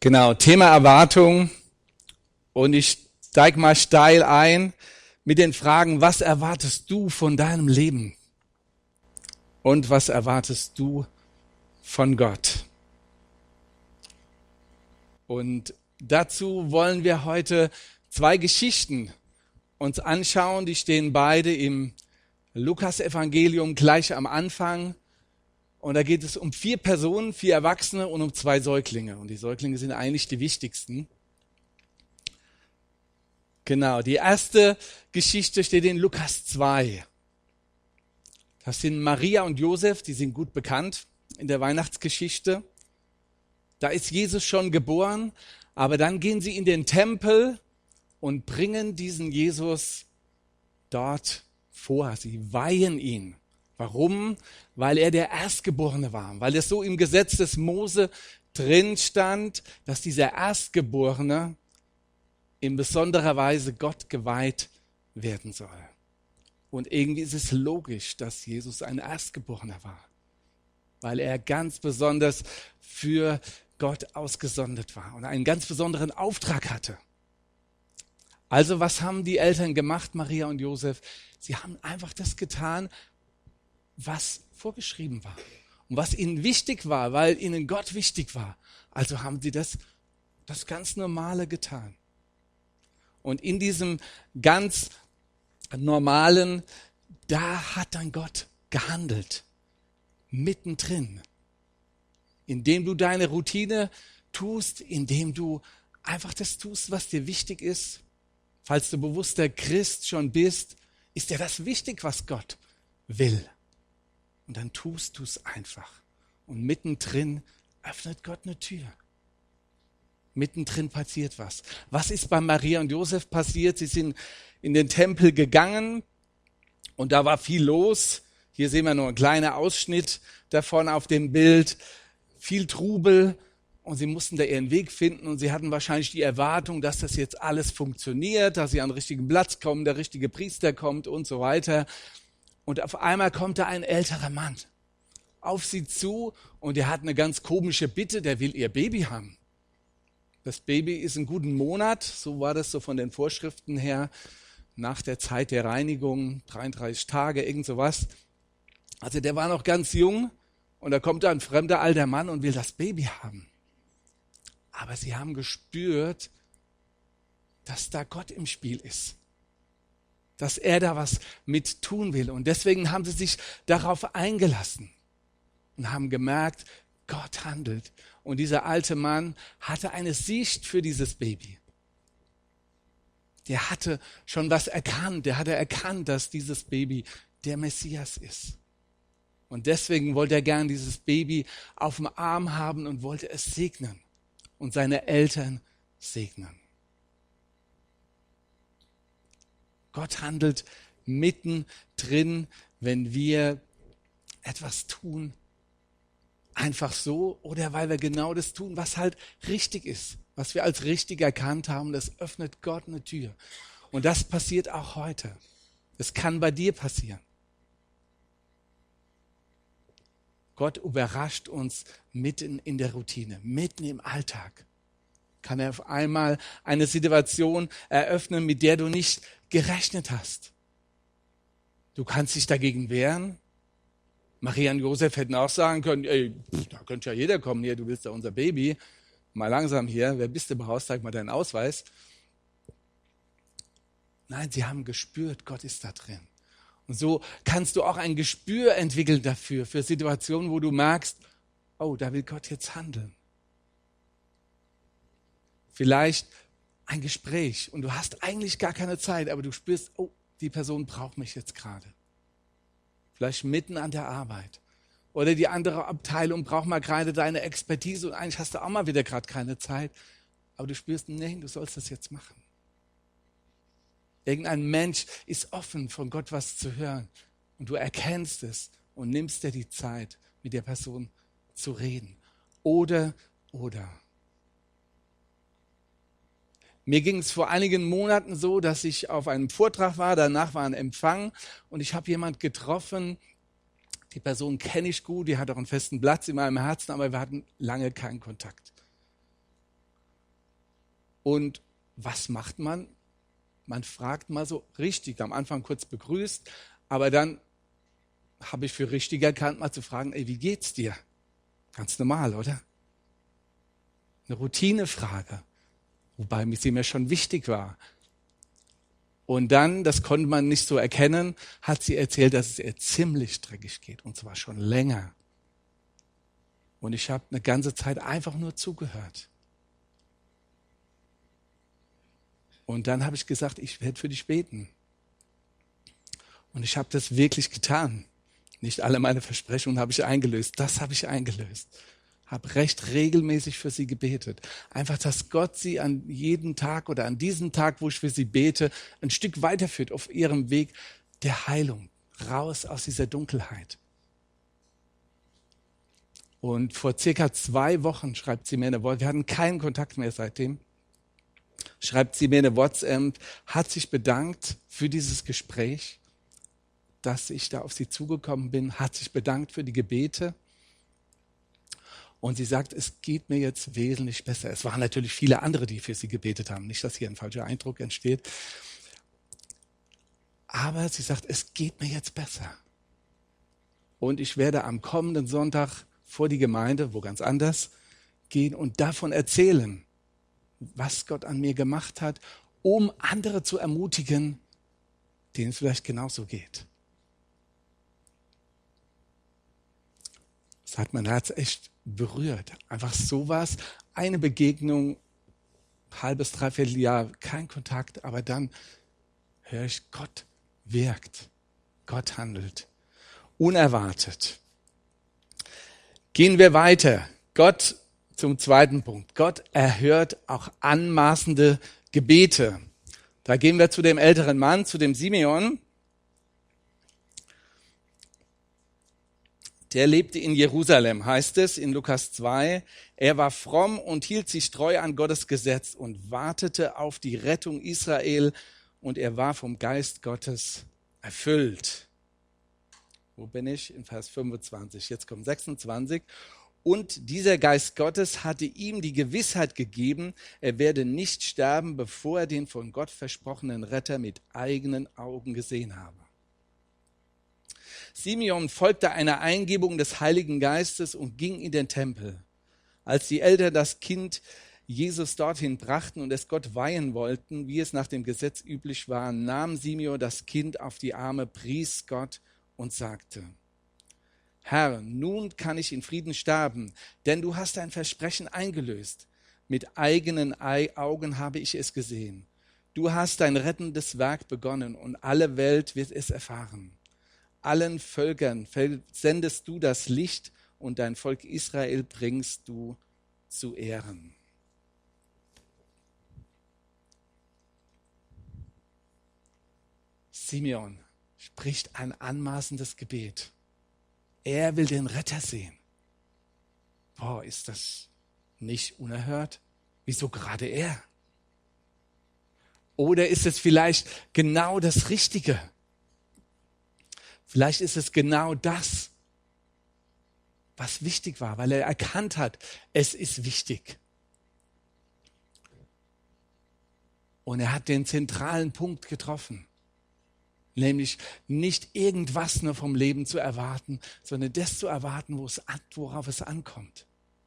Genau, Thema Erwartung. Und ich steige mal steil ein mit den Fragen, was erwartest du von deinem Leben? Und was erwartest du von Gott? Und dazu wollen wir heute 2 Geschichten uns anschauen. Die stehen beide im Lukas-Evangelium gleich am Anfang. Und da geht es um 4 Personen, 4 Erwachsene und um 2 Säuglinge. Und die Säuglinge sind eigentlich die wichtigsten. Genau, die erste Geschichte steht in Lukas 2. Das sind Maria und Josef, die sind gut bekannt in der Weihnachtsgeschichte. Da ist Jesus schon geboren, aber dann gehen sie in den Tempel und bringen diesen Jesus dort vor. Sie weihen ihn. Warum? Weil er der Erstgeborene war. Weil es so im Gesetz des Mose drin stand, dass dieser Erstgeborene in besonderer Weise Gott geweiht werden soll. Und irgendwie ist es logisch, dass Jesus ein Erstgeborener war. Weil er ganz besonders für Gott ausgesondert war und einen ganz besonderen Auftrag hatte. Also was haben die Eltern gemacht, Maria und Josef? Sie haben einfach das getan, was vorgeschrieben war und was ihnen wichtig war, weil ihnen Gott wichtig war. Also haben sie das ganz Normale getan. Und in diesem ganz Normalen, da hat dann Gott gehandelt, mittendrin, indem du deine Routine tust, indem du einfach das tust, was dir wichtig ist. Falls du bewusster Christ schon bist, ist dir das wichtig, was Gott will. Und dann tust du es einfach. Und mittendrin öffnet Gott eine Tür. Mittendrin passiert was. Was ist bei Maria und Josef passiert? Sie sind in den Tempel gegangen und da war viel los. Hier sehen wir nur einen kleinen Ausschnitt davon auf dem Bild. Viel Trubel und sie mussten da ihren Weg finden und sie hatten wahrscheinlich die Erwartung, dass das jetzt alles funktioniert, dass sie an den richtigen Platz kommen, der richtige Priester kommt und so weiter. Und auf einmal kommt da ein älterer Mann auf sie zu und der hat eine ganz komische Bitte, der will ihr Baby haben. Das Baby ist einen guten Monat, so war das so von den Vorschriften her, nach der Zeit der Reinigung, 33 Tage, irgend sowas. Also der war noch ganz jung und da kommt da ein fremder alter Mann und will das Baby haben. Aber sie haben gespürt, dass da Gott im Spiel ist. Dass er da was mit tun will. Und deswegen haben sie sich darauf eingelassen und haben gemerkt, Gott handelt. Und dieser alte Mann hatte eine Sicht für dieses Baby. Der hatte schon was erkannt. Der hatte erkannt, dass dieses Baby der Messias ist. Und deswegen wollte er gern dieses Baby auf dem Arm haben und wollte es segnen und seine Eltern segnen. Gott handelt mittendrin, wenn wir etwas tun, einfach so oder weil wir genau das tun, was halt richtig ist, was wir als richtig erkannt haben, das öffnet Gott eine Tür. Und das passiert auch heute. Das kann bei dir passieren. Gott überrascht uns mitten in der Routine, mitten im Alltag. Kann er auf einmal eine Situation eröffnen, mit der du nicht gerechnet hast. Du kannst dich dagegen wehren. Maria und Josef hätten auch sagen können, ey, da könnte ja jeder kommen hier, du willst ja unser Baby. Mal langsam hier, wer bist du überhaupt, zeig mal deinen Ausweis. Nein, sie haben gespürt, Gott ist da drin. Und so kannst du auch ein Gespür entwickeln dafür, für Situationen, wo du merkst, oh, da will Gott jetzt handeln. Vielleicht ein Gespräch und du hast eigentlich gar keine Zeit, aber du spürst, oh, die Person braucht mich jetzt gerade. Vielleicht mitten an der Arbeit. Oder die andere Abteilung braucht mal gerade deine Expertise und eigentlich hast du auch mal wieder gerade keine Zeit. Aber du spürst, nee, du sollst das jetzt machen. Irgendein Mensch ist offen, von Gott was zu hören. Und du erkennst es und nimmst dir die Zeit, mit der Person zu reden. Oder. Mir ging es vor einigen Monaten so, dass ich auf einem Vortrag war, danach war ein Empfang und ich habe jemand getroffen, die Person kenne ich gut, die hat auch einen festen Platz in meinem Herzen, aber wir hatten lange keinen Kontakt. Und was macht man? Man fragt mal so richtig, am Anfang kurz begrüßt, aber dann habe ich für richtig erkannt, mal zu fragen, ey, wie geht's dir? Ganz normal, oder? Eine Routinefrage, wobei sie mir schon wichtig war. Und dann, das konnte man nicht so erkennen, hat sie erzählt, dass es ihr ziemlich dreckig geht, und zwar schon länger. Und ich habe eine ganze Zeit einfach nur zugehört. Und dann habe ich gesagt, ich werde für dich beten. Und ich habe das wirklich getan. Nicht alle meine Versprechungen habe ich eingelöst. Das habe ich eingelöst. Habe recht regelmäßig für sie gebetet. Einfach, dass Gott sie an jedem Tag oder an diesem Tag, wo ich für sie bete, ein Stück weiterführt auf ihrem Weg der Heilung. Raus aus dieser Dunkelheit. Und vor circa 2 Wochen schreibt sie mir eine WhatsApp, wir hatten keinen Kontakt mehr seitdem, schreibt sie mir eine WhatsApp, hat sich bedankt für dieses Gespräch, dass ich da auf sie zugekommen bin, hat sich bedankt für die Gebete. Und sie sagt, es geht mir jetzt wesentlich besser. Es waren natürlich viele andere, die für sie gebetet haben. Nicht, dass hier ein falscher Eindruck entsteht. Aber sie sagt, es geht mir jetzt besser. Und ich werde am kommenden Sonntag vor die Gemeinde, wo ganz anders, gehen und davon erzählen, was Gott an mir gemacht hat, um andere zu ermutigen, denen es vielleicht genauso geht. Das hat mein Herz echt berührt. Einfach sowas, eine Begegnung, halbes, dreiviertel Jahr, kein Kontakt, aber dann höre ich, Gott wirkt, Gott handelt. Unerwartet. Gehen wir weiter. Gott zum zweiten Punkt. Gott erhört auch anmaßende Gebete. Da gehen wir zu dem älteren Mann, zu dem Simeon. Der lebte in Jerusalem, heißt es in Lukas 2. Er war fromm und hielt sich treu an Gottes Gesetz und wartete auf die Rettung Israel, und er war vom Geist Gottes erfüllt. Wo bin ich? In Vers 25. Jetzt kommt 26. Und dieser Geist Gottes hatte ihm die Gewissheit gegeben, er werde nicht sterben, bevor er den von Gott versprochenen Retter mit eigenen Augen gesehen habe. Simeon folgte einer Eingebung des Heiligen Geistes und ging in den Tempel. Als die Eltern das Kind Jesus dorthin brachten und es Gott weihen wollten, wie es nach dem Gesetz üblich war, nahm Simeon das Kind auf die Arme, pries Gott und sagte: Herr, nun kann ich in Frieden sterben, denn du hast dein Versprechen eingelöst. Mit eigenen Augen habe ich es gesehen. Du hast dein rettendes Werk begonnen und alle Welt wird es erfahren. Allen Völkern sendest du das Licht und dein Volk Israel bringst du zu Ehren. Simeon spricht ein anmaßendes Gebet. Er will den Retter sehen. Boah, ist das nicht unerhört? Wieso gerade er? Oder ist es vielleicht genau das Richtige? Vielleicht ist es genau das, was wichtig war, weil er erkannt hat, es ist wichtig. Und er hat den zentralen Punkt getroffen. Nämlich nicht irgendwas nur vom Leben zu erwarten, sondern das zu erwarten, worauf es ankommt.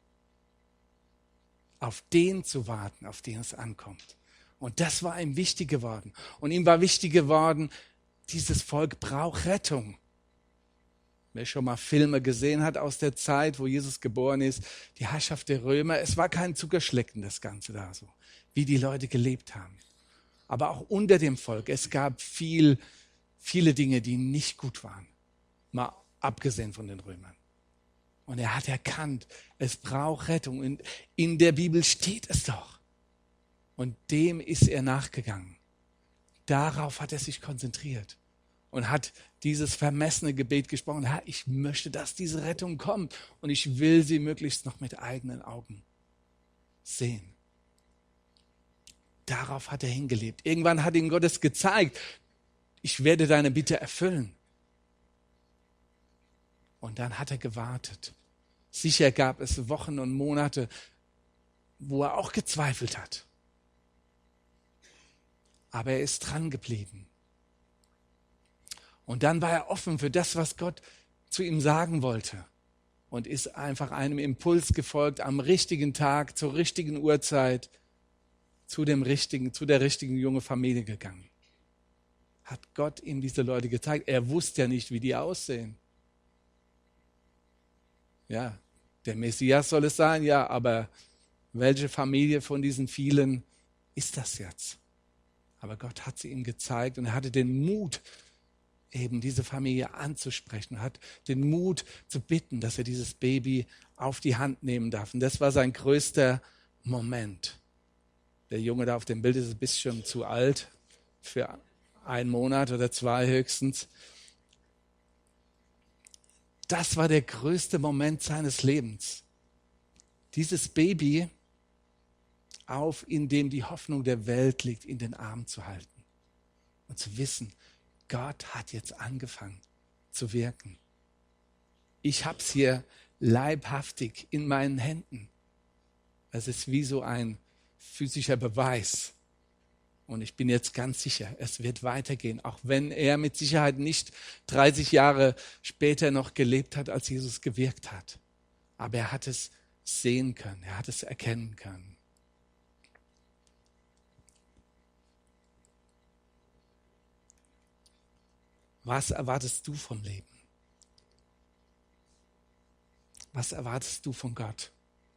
Auf den zu warten, auf den es ankommt. Und das war ihm wichtig geworden. Und ihm war wichtig geworden, dieses Volk braucht Rettung. Wer schon mal Filme gesehen hat aus der Zeit, wo Jesus geboren ist, die Herrschaft der Römer, es war kein Zuckerschlecken, das Ganze da so, wie die Leute gelebt haben. Aber auch unter dem Volk, es gab viele Dinge, die nicht gut waren, mal abgesehen von den Römern. Und er hat erkannt, es braucht Rettung. Und in der Bibel steht es doch. Und dem ist er nachgegangen. Darauf hat er sich konzentriert und hat dieses vermessene Gebet gesprochen. Herr, ich möchte, dass diese Rettung kommt und ich will sie möglichst noch mit eigenen Augen sehen. Darauf hat er hingelebt. Irgendwann hat ihm Gott es gezeigt, ich werde deine Bitte erfüllen. Und dann hat er gewartet. Sicher gab es Wochen und Monate, wo er auch gezweifelt hat. Aber er ist dran geblieben. Und dann war er offen für das, was Gott zu ihm sagen wollte. Und ist einfach einem Impuls gefolgt, am richtigen Tag, zur richtigen Uhrzeit, zu der richtigen junge Familie gegangen. Hat Gott ihm diese Leute gezeigt. Er wusste ja nicht, wie die aussehen. Ja, der Messias soll es sein, ja, aber welche Familie von diesen vielen ist das jetzt? Aber Gott hat sie ihm gezeigt und er hatte den Mut, eben diese Familie anzusprechen, hat den Mut zu bitten, dass er dieses Baby auf die Hand nehmen darf. Und das war sein größter Moment. Der Junge da auf dem Bild ist ein bisschen zu alt für 1 Monat oder 2 höchstens. Das war der größte Moment seines Lebens. Dieses Baby, in dem die Hoffnung der Welt liegt, in den Arm zu halten und zu wissen, Gott hat jetzt angefangen zu wirken. Ich habe es hier leibhaftig in meinen Händen. Es ist wie so ein physischer Beweis. Und ich bin jetzt ganz sicher, es wird weitergehen, auch wenn er mit Sicherheit nicht 30 Jahre später noch gelebt hat, als Jesus gewirkt hat. Aber er hat es sehen können, er hat es erkennen können. Was erwartest du vom Leben? Was erwartest du von Gott?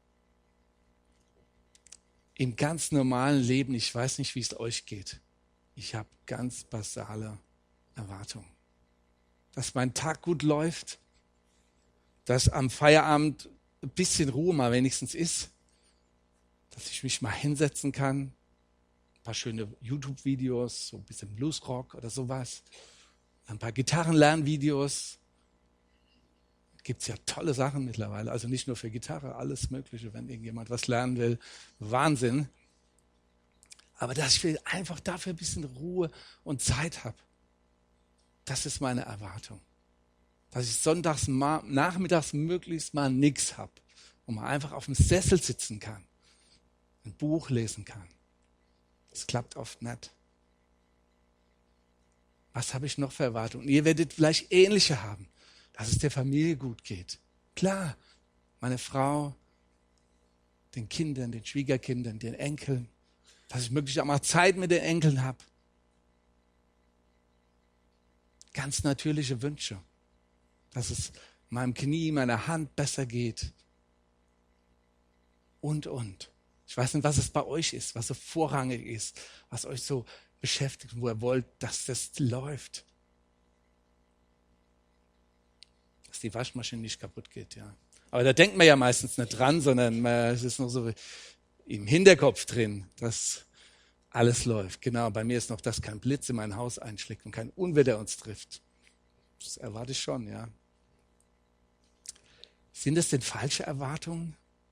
Im ganz normalen Leben, ich weiß nicht, wie es euch geht, ich habe ganz basale Erwartungen. Dass mein Tag gut läuft, dass am Feierabend ein bisschen Ruhe mal wenigstens ist, dass ich mich mal hinsetzen kann, ein paar schöne YouTube-Videos, so ein bisschen Bluesrock oder sowas, ein paar Gitarrenlernvideos. Gibt es ja tolle Sachen mittlerweile, also nicht nur für Gitarre, alles Mögliche, wenn irgendjemand was lernen will, Wahnsinn. Aber dass ich einfach dafür ein bisschen Ruhe und Zeit habe, das ist meine Erwartung. Dass ich sonntags nachmittags möglichst mal nichts habe und mal einfach auf dem Sessel sitzen kann, ein Buch lesen kann. Das klappt oft nicht. Was habe ich noch für Erwartungen? Ihr werdet vielleicht ähnliche haben, dass es der Familie gut geht. Klar, meine Frau, den Kindern, den Schwiegerkindern, den Enkeln, dass ich möglichst auch mal Zeit mit den Enkeln habe. Ganz natürliche Wünsche, dass es meinem Knie, meiner Hand besser geht. Und. Ich weiß nicht, was es bei euch ist, was so vorrangig ist, was euch so beschäftigt, wo ihr wollt, dass das läuft. Dass die Waschmaschine nicht kaputt geht, ja. Aber da denkt man ja meistens nicht dran, sondern es ist noch so im Hinterkopf drin, dass alles läuft. Genau, bei mir ist noch, dass kein Blitz in mein Haus einschlägt und kein Unwetter uns trifft. Das erwarte ich schon, ja. Sind das denn falsche Erwartungen?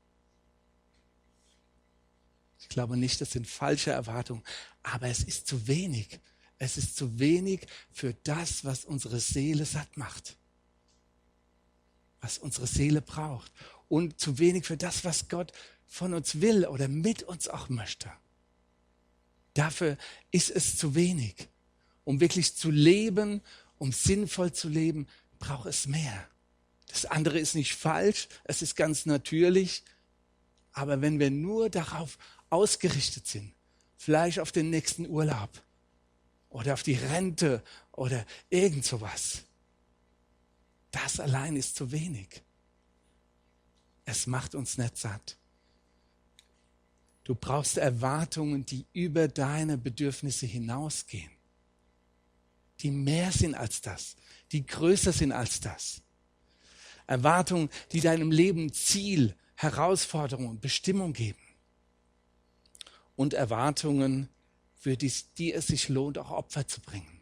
Ich glaube nicht, das sind falsche Erwartungen, aber es ist zu wenig. Es ist zu wenig für das, was unsere Seele satt macht, was unsere Seele braucht und zu wenig für das, was Gott von uns will oder mit uns auch möchte. Dafür ist es zu wenig. Um wirklich zu leben, um sinnvoll zu leben, braucht es mehr. Das andere ist nicht falsch, es ist ganz natürlich, aber wenn wir nur darauf ausgerichtet sind, vielleicht auf den nächsten Urlaub oder auf die Rente oder irgend sowas, das allein ist zu wenig. Es macht uns nicht satt. Du brauchst Erwartungen, die über deine Bedürfnisse hinausgehen, die mehr sind als das, die größer sind als das. Erwartungen, die deinem Leben Ziel, Herausforderung und Bestimmung geben. Und Erwartungen, für die es sich lohnt, auch Opfer zu bringen.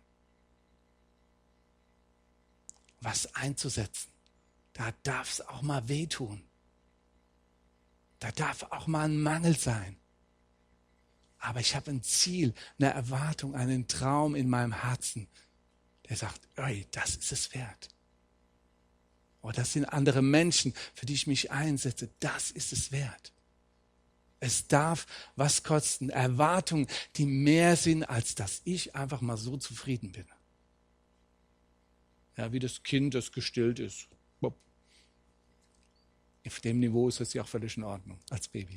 Was einzusetzen. Da darf es auch mal wehtun. Da darf auch mal ein Mangel sein. Aber ich habe ein Ziel, eine Erwartung, einen Traum in meinem Herzen, der sagt, ey, das ist es wert. Oder das sind andere Menschen, für die ich mich einsetze. Das ist es wert. Es darf was kosten. Erwartungen, die mehr sind, als dass ich einfach mal so zufrieden bin. Ja, wie das Kind, das gestillt ist. Bob. Auf dem Niveau ist das ja auch völlig in Ordnung, als Baby.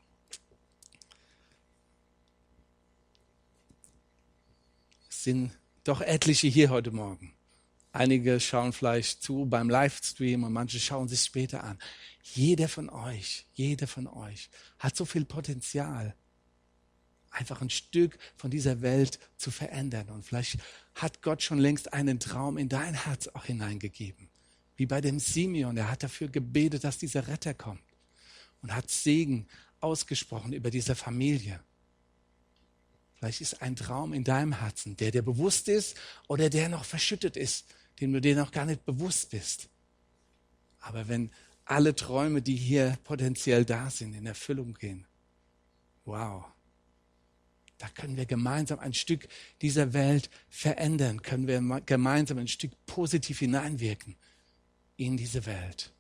Es sind doch etliche hier heute Morgen. Einige schauen vielleicht zu beim Livestream und manche schauen sich später an. Jeder von euch hat so viel Potenzial, einfach ein Stück von dieser Welt zu verändern. Und vielleicht hat Gott schon längst einen Traum in dein Herz auch hineingegeben. Wie bei dem Simeon, der hat dafür gebetet, dass dieser Retter kommt und hat Segen ausgesprochen über diese Familie. Vielleicht ist ein Traum in deinem Herzen, der dir bewusst ist oder der noch verschüttet ist, dem du dir noch gar nicht bewusst bist. Aber wenn alle Träume, die hier potenziell da sind, in Erfüllung gehen, wow, da können wir gemeinsam ein Stück dieser Welt verändern, können wir gemeinsam ein Stück positiv hineinwirken in diese Welt.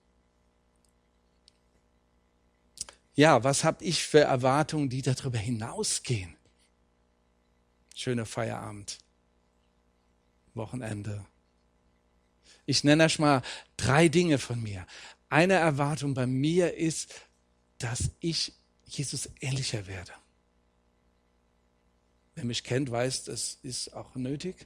Ja, was habe ich für Erwartungen, die darüber hinausgehen? Schöner Feierabend, Wochenende. Ich nenne euch mal 3 Dinge von mir. Eine Erwartung bei mir ist, dass ich Jesus ähnlicher werde. Wer mich kennt, weiß, das ist auch nötig.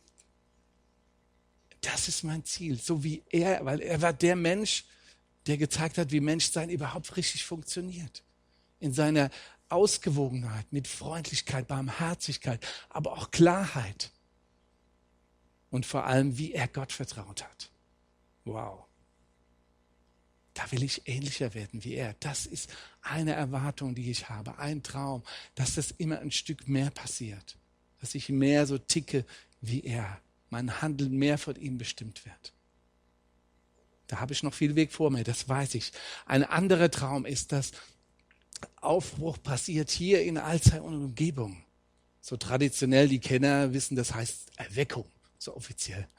Das ist mein Ziel, so wie er, weil er war der Mensch, der gezeigt hat, wie Menschsein überhaupt richtig funktioniert. In seiner Ausgewogenheit, mit Freundlichkeit, Barmherzigkeit, aber auch Klarheit. Und vor allem, wie er Gott vertraut hat. Wow. Da will ich ähnlicher werden wie er. Das ist eine Erwartung, die ich habe, ein Traum, dass das immer ein Stück mehr passiert. Dass ich mehr so ticke wie er. Mein Handeln mehr von ihm bestimmt wird. Da habe ich noch viel Weg vor mir, das weiß ich. Ein anderer Traum ist, dass Aufbruch passiert hier in Alzey und Umgebung. So traditionell, die Kenner wissen, das heißt Erweckung, so offiziell.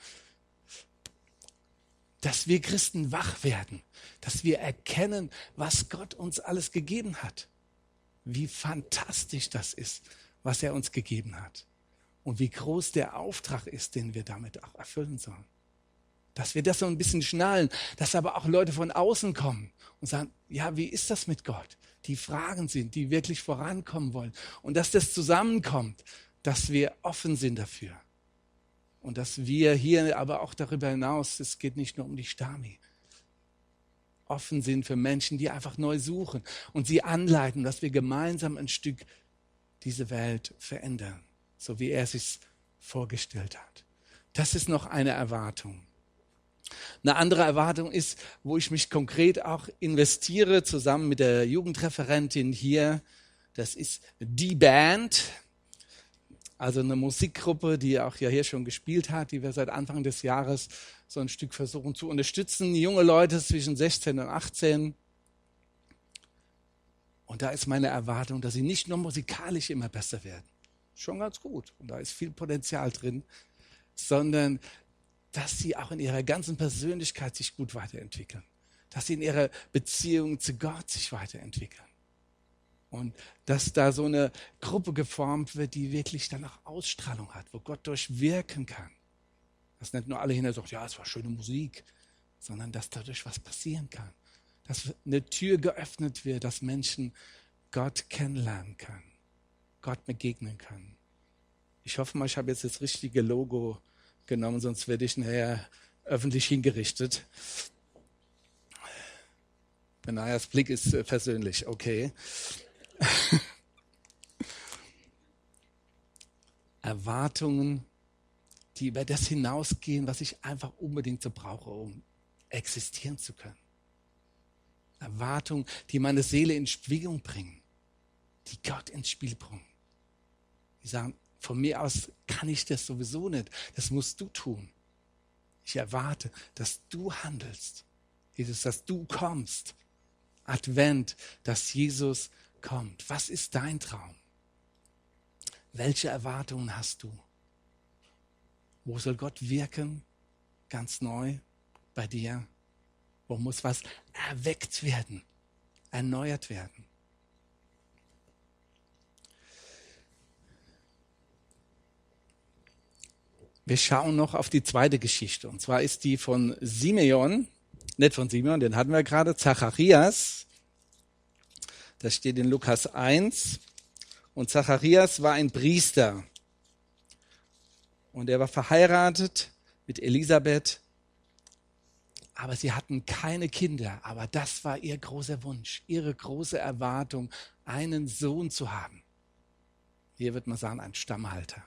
Dass wir Christen wach werden, dass wir erkennen, was Gott uns alles gegeben hat. Wie fantastisch das ist, was er uns gegeben hat. Und wie groß der Auftrag ist, den wir damit auch erfüllen sollen. Dass wir das so ein bisschen schnallen, dass aber auch Leute von außen kommen und sagen, ja, wie ist das mit Gott? Die Fragen sind, die wirklich vorankommen wollen. Und dass das zusammenkommt, dass wir offen sind dafür. Und dass wir hier aber auch darüber hinaus, es geht nicht nur um die Stami, offen sind für Menschen, die einfach neu suchen und sie anleiten, dass wir gemeinsam ein Stück diese Welt verändern, so wie er es sich vorgestellt hat. Das ist noch eine Erwartung. Eine andere Erwartung ist, wo ich mich konkret auch investiere, zusammen mit der Jugendreferentin hier. Das ist die Band, also eine Musikgruppe, die auch ja hier schon gespielt hat, die wir seit Anfang des Jahres so ein Stück versuchen zu unterstützen. Junge Leute zwischen 16 und 18. Und da ist meine Erwartung, dass sie nicht nur musikalisch immer besser werden. Schon ganz gut. Und da ist viel Potenzial drin. Sondern dass sie auch in ihrer ganzen Persönlichkeit sich gut weiterentwickeln. Dass sie in ihrer Beziehung zu Gott sich weiterentwickeln. Und dass da so eine Gruppe geformt wird, die wirklich dann auch Ausstrahlung hat, wo Gott durchwirken kann. Dass nicht nur alle hinterher sagen, ja, es war schöne Musik, sondern dass dadurch was passieren kann. Dass eine Tür geöffnet wird, dass Menschen Gott kennenlernen können, Gott begegnen können. Ich hoffe mal, ich habe jetzt das richtige Logo genommen, sonst werde ich nachher öffentlich hingerichtet. Benayas Blick ist persönlich, okay. Erwartungen, die über das hinausgehen, was ich einfach unbedingt so brauche, um existieren zu können. Erwartungen, die meine Seele in Schwingung bringen, die Gott ins Spiel bringen. Die sagen, von mir aus kann ich das sowieso nicht. Das musst du tun. Ich erwarte, dass du handelst. Jesus, dass du kommst. Advent, dass Jesus kommt. Was ist dein Traum? Welche Erwartungen hast du? Wo soll Gott wirken? Ganz neu bei dir? Wo muss was erweckt werden? Erneuert werden? Wir schauen noch auf die zweite Geschichte. Und zwar ist die von Simeon, nicht von Simeon, den hatten wir gerade, Zacharias. Das steht in Lukas 1. Und Zacharias war ein Priester. Und er war verheiratet mit Elisabeth. Aber sie hatten keine Kinder. Aber das war ihr großer Wunsch, ihre große Erwartung, einen Sohn zu haben. Hier wird man sagen, ein Stammhalter.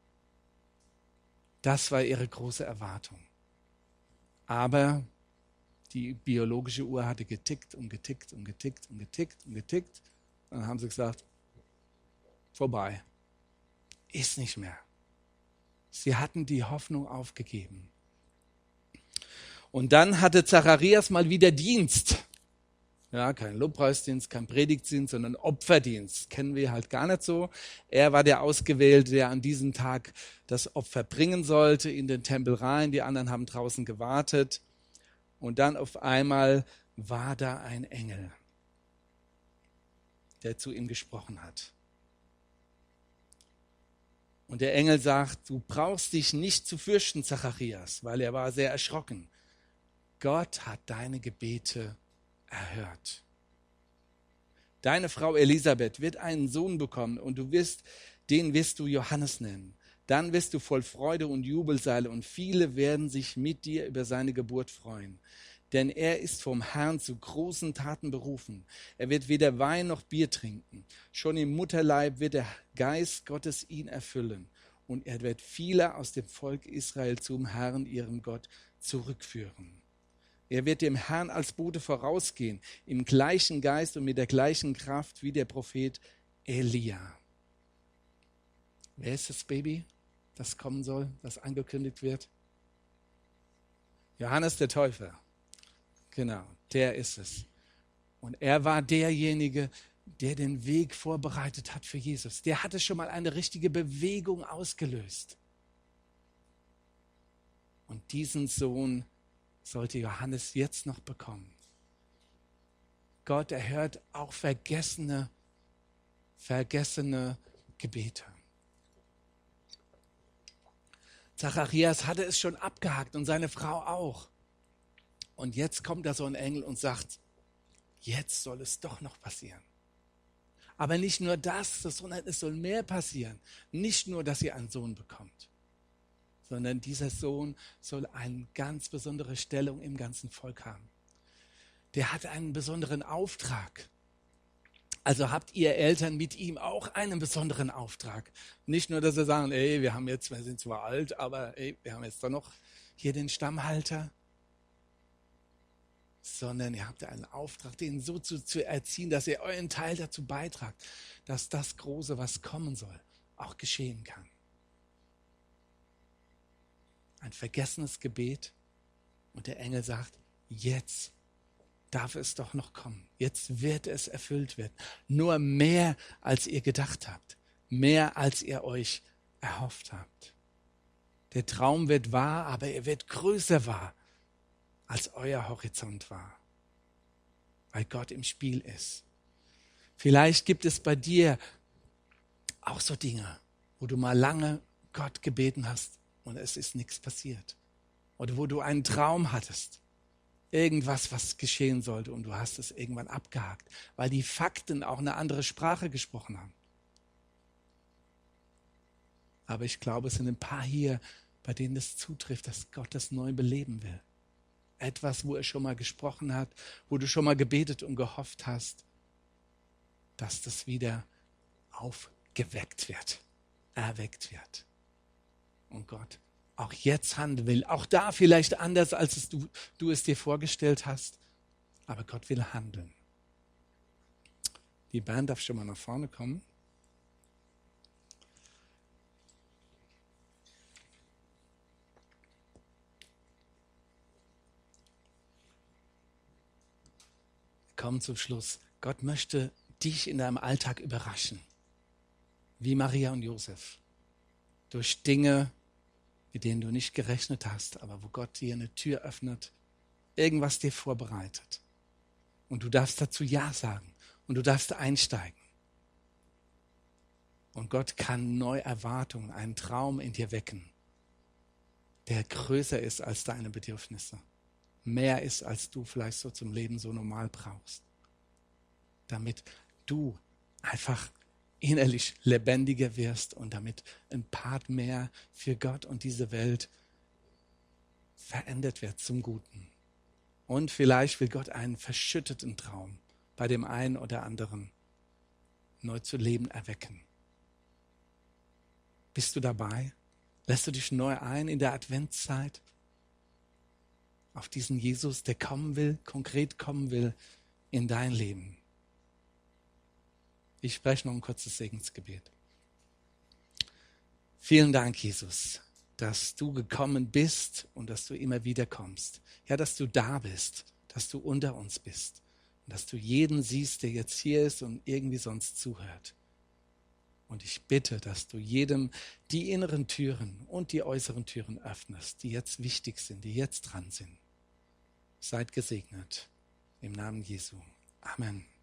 Das war ihre große Erwartung. Aber die biologische Uhr hatte getickt und getickt und getickt und getickt und getickt. Und dann haben sie gesagt, vorbei. Ist nicht mehr. Sie hatten die Hoffnung aufgegeben. Und dann hatte Zacharias mal wieder Dienst. Ja, kein Lobpreisdienst, kein Predigtdienst, sondern Opferdienst. Kennen wir halt gar nicht so. Er war der Ausgewählte, der an diesem Tag das Opfer bringen sollte, in den Tempel rein. Die anderen haben draußen gewartet. Und dann auf einmal war da ein Engel, der zu ihm gesprochen hat. Und der Engel sagt, du brauchst dich nicht zu fürchten, Zacharias, weil er war sehr erschrocken. Gott hat deine Gebete erhört. Deine Frau Elisabeth wird einen Sohn bekommen und den wirst du Johannes nennen. Dann wirst du voll Freude und Jubel sein und viele werden sich mit dir über seine Geburt freuen. Denn er ist vom Herrn zu großen Taten berufen. Er wird weder Wein noch Bier trinken. Schon im Mutterleib wird der Geist Gottes ihn erfüllen. Und er wird viele aus dem Volk Israel zum Herrn, ihrem Gott, zurückführen. Er wird dem Herrn als Bote vorausgehen, im gleichen Geist und mit der gleichen Kraft wie der Prophet Elia. Wer ist das Baby, das kommen soll, das angekündigt wird? Johannes der Täufer. Genau, der ist es. Und er war derjenige, der den Weg vorbereitet hat für Jesus. Der hatte schon mal eine richtige Bewegung ausgelöst. Und diesen Sohn sollte Johannes jetzt noch bekommen. Gott erhört auch vergessene Gebete. Zacharias hatte es schon abgehakt und seine Frau auch. Und jetzt kommt da so ein Engel und sagt, jetzt soll es doch noch passieren. Aber nicht nur das, sondern es soll mehr passieren. Nicht nur, dass ihr einen Sohn bekommt, sondern dieser Sohn soll eine ganz besondere Stellung im ganzen Volk haben. Der hat einen besonderen Auftrag. Also habt ihr Eltern mit ihm auch einen besonderen Auftrag. Nicht nur, dass sie sagen, wir sind zwar alt, aber wir haben jetzt doch noch hier den Stammhalter. Sondern ihr habt einen Auftrag, den so zu erziehen, dass ihr euren Teil dazu beitragt, dass das Große, was kommen soll, auch geschehen kann. Ein vergessenes Gebet und der Engel sagt, jetzt darf es doch noch kommen. Jetzt wird es erfüllt werden. Nur mehr, als ihr gedacht habt. Mehr, als ihr euch erhofft habt. Der Traum wird wahr, aber er wird größer wahr, als euer Horizont war. Weil Gott im Spiel ist. Vielleicht gibt es bei dir auch so Dinge, wo du mal lange Gott gebeten hast und es ist nichts passiert. Oder wo du einen Traum hattest. Irgendwas, was geschehen sollte und du hast es irgendwann abgehakt, weil die Fakten auch eine andere Sprache gesprochen haben. Aber ich glaube, es sind ein paar hier, bei denen es zutrifft, dass Gott das neu beleben will. Etwas, wo er schon mal gesprochen hat, wo du schon mal gebetet und gehofft hast, dass das wieder aufgeweckt wird, erweckt wird. Und Gott auch jetzt handeln will. Auch da vielleicht anders, als du es dir vorgestellt hast. Aber Gott will handeln. Die Band darf schon mal nach vorne kommen. Wir kommen zum Schluss. Gott möchte dich in deinem Alltag überraschen. Wie Maria und Josef. Durch Dinge, mit denen du nicht gerechnet hast, aber wo Gott dir eine Tür öffnet, irgendwas dir vorbereitet. Und du darfst dazu Ja sagen und du darfst einsteigen. Und Gott kann neue Erwartungen, einen Traum in dir wecken. der größer ist als deine Bedürfnisse. Mehr ist, als du vielleicht so zum Leben so normal brauchst. Damit du einfach innerlich lebendiger wirst und damit ein Part mehr für Gott und diese Welt verändert wird zum Guten. Und vielleicht will Gott einen verschütteten Traum bei dem einen oder anderen neu zu Leben erwecken. Bist du dabei? Lässt du dich neu ein in der Adventszeit auf diesen Jesus, der kommen will, konkret kommen will in dein Leben? Ich spreche noch ein kurzes Segensgebet. Vielen Dank, Jesus, dass du gekommen bist und dass du immer wieder kommst. Ja, dass du da bist, dass du unter uns bist und dass du jeden siehst, der jetzt hier ist und irgendwie sonst zuhört. Und ich bitte, dass du jedem die inneren Türen und die äußeren Türen öffnest, die jetzt wichtig sind, die jetzt dran sind. Seid gesegnet. Im Namen Jesu. Amen.